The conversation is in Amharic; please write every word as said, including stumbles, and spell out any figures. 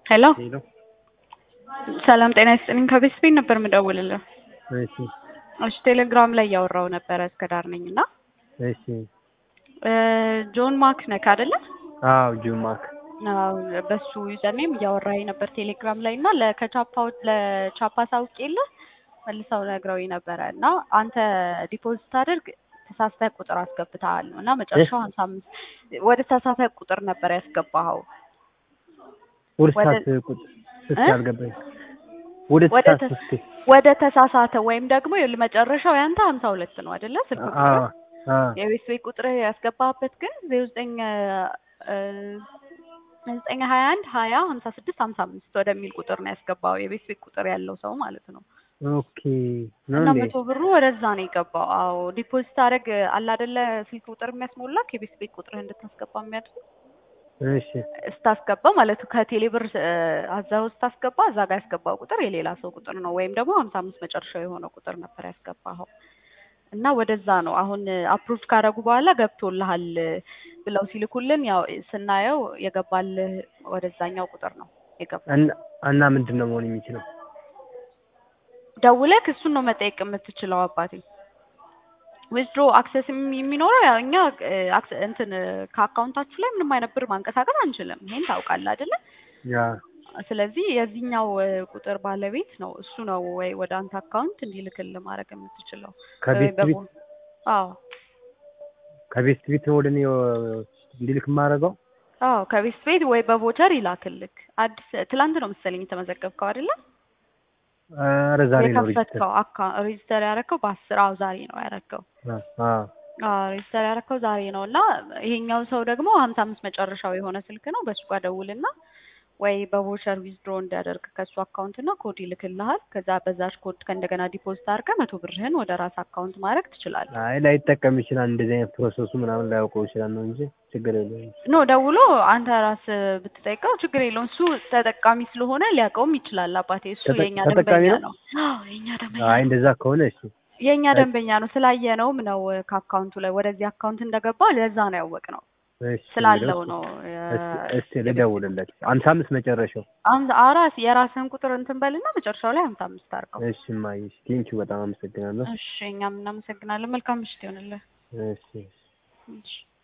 ሄሎ ሄሎ ሰላም ጤና ይስጥልኝ። ከቤት ስፔን ነበር የምደውልልህ። እሺ እሺ ቴሌግራም ላይ ያወራው ነበር እስከ ዳር ነኝና እሺ እ ጆን ማክ ነክ አይደለ? አዎ ጆን ማክ አዎ በሱ ዩዘርኔም እያወራኝ ነበር ቴሌግራም ላይ እና ለከቻፓው ለቻፓ ሳውቄልህ መልሰው ነግረውኝ ነበረ እና አንተ ዲፖዚት አድርግ ተሳስተህ ቁጥር አስገብተሃል እና መጨረሻው ሃምሳ አምስት ወደ ተሳሳተ ቁጥር ነበር ያስገባኸው። ወደ ተሳሳተ ቁጥር እስኪ አልገባኝ። ወደ ወደ ተሳሳተ ወደ ተሳሳተ ወይም ደግሞ መጨረሻው ያንተ ሃምሳ ሁለት ነው አይደለ? ስልክ ቁጥር አዎ አዎ የቤት ቤት ቁጥር ያስገባህበት ግን ዜሮ ዘጠኝ ዘጠኝ ሀያ አንድ ሀያ ሀምሳ ስድስት ሀምሳ አምስት ወደሚል ቁጥር ነው ያስገባው የቤት ቤት ቁጥር ያለው ሰው ማለት ነው። ኦኬ ነው እና እንዴ? መቶ ብሩ ወደዛ ነው የገባው። አዎ ዲፖዚት አደረግ አለ አይደለ? ስልክ ቁጥር የሚያስሞላክ የቤት ቤት ቁጥርህ እንድታስገባ የሚያደርግ እሺ ስታስገባ ማለት ከቴሌ ብር አዛው ስታስገባ እዛ ጋር ያስገባው ቁጥር የሌላ ሰው ቁጥር ነው ወይም ደግሞ ሀምሳ አምስት መጨረሻው የሆነ ቁጥር ነበር ያስገባው እና ወደዛ ነው አሁን አፕሩቭ ካደረጉ በኋላ ገብቶልሃል ብለው ሲልኩልን ያው ስናየው የገባልህ ወደዛኛው ቁጥር ነው የገባው። እና እና ምንድነው መሆን የሚችለው? ደውለህ እሱን ነው መጠየቅ የምትችለው አባቴ። ዊዝድሮ አክሰስ የሚኖረው ያው እኛ እንትን ከአካውንታችሁ ላይ ምንም አይነት ብር ማንቀሳቀስ አንችልም። ይሄን ታውቃለህ አይደለ? ያ ስለዚህ የዚህኛው ቁጥር ባለቤት ነው እሱ ነው ወይ ወደ አንተ አካውንት እንዲልክልህ ማድረግ የምትችለው። ከቤት ቤት አዎ ከቤት ቤት ወደ እኔ እንዲልክ ማድረገው? አዎ ከቤት ቤት ወይ በቮቸር ይላክልክ። አዲስ ትላንት ነው መሰለኝ የተመዘገብከው አይደለ? ኧረ ዛሬ ነው የከፈትከው አካውንት ሬጂስተር ያደረከው በአስር አዎ ዛሬ ነው ያደረከው። አዎ አዎ ሬጂስተር ያደረከው ዛሬ ነው እና ይሄኛው ሰው ደግሞ ሀምሳ አምስት መጨረሻው የሆነ ስልክ ነው በሱ ጋር ደውልና ወይ በቮቸር ዊዝድሮ እንዲያደርግ ከሱ አካውንት እና ኮድ ይልክልሃል። ከዛ በዛች ኮድ ከእንደገና ዲፖዚት አድርገህ መቶ ብርህን ወደ ራስ አካውንት ማድረግ ትችላለህ። አይ ላይጠቀም ይችላል እንደዚህ አይነት ፕሮሰሱ ምናምን ላያውቀው ይችላል ነው እንጂ ችግር የለውም። ኖ ደውሎ አንተ ራስ ብትጠይቀው ችግር የለውም። እሱ ተጠቃሚ ስለሆነ ሊያውቀውም ይችላል አባቴ። እሱ የኛ ደንበኛ ነው። አዎ የኛ ደንበኛ ነው። አይ እንደዛ ከሆነ እሺ የኛ ደንበኛ ነው ስላየነውም ነው ከአካውንቱ ላይ ወደዚህ አካውንት እንደገባ ለዛ ነው ያወቅነው። ስላለው ነው። እስቲ ልደውልለት ሃምሳ አምስት መጨረሻው አንተ አራስ የራስህን ቁጥር እንትን በልና መጨረሻው ላይ ሃምሳ አምስት አድርገው። እሺ ማይ ቴንኪው በጣም አመሰግናለሁ። እሺ እኛም እናመሰግናለን። መልካም ምሽት ይሁንልህ። እሺ እሺ